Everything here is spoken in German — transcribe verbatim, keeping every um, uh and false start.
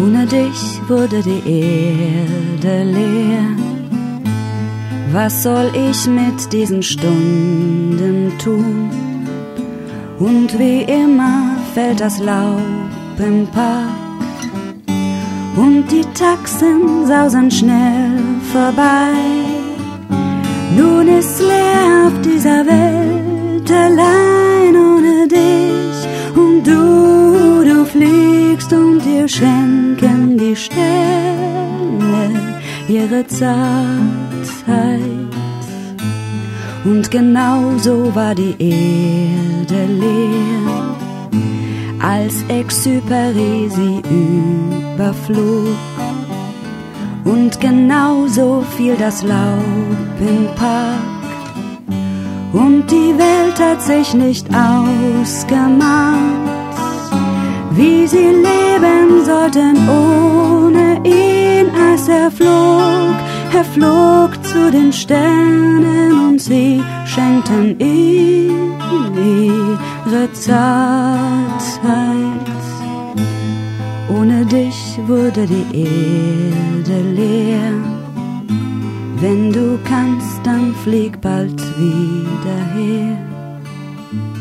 Ohne dich wurde die Erde leer. Was soll ich mit diesen Stunden tun? Und wie immer fällt das Laub im Park und die Taxen sausen schnell vorbei. Nun ist's leer auf dieser Welt, allein ohne dich. Und du, du fliegst und dir schenken die Sterne ihre Zartheit. Und genau so war die Erde leer, als Exupéry sie überflog. Und genau so fiel das Laub im Park. Und die Welt hat sich nicht ausgemacht, wie sie leben sollten ohne ihn, als er flog. Er flog zu den Sternen und sie schenkten ihm ihre Zartheit. Ohne dich wurde die Erde leer. Wenn du kannst, dann flieg bald wieder her.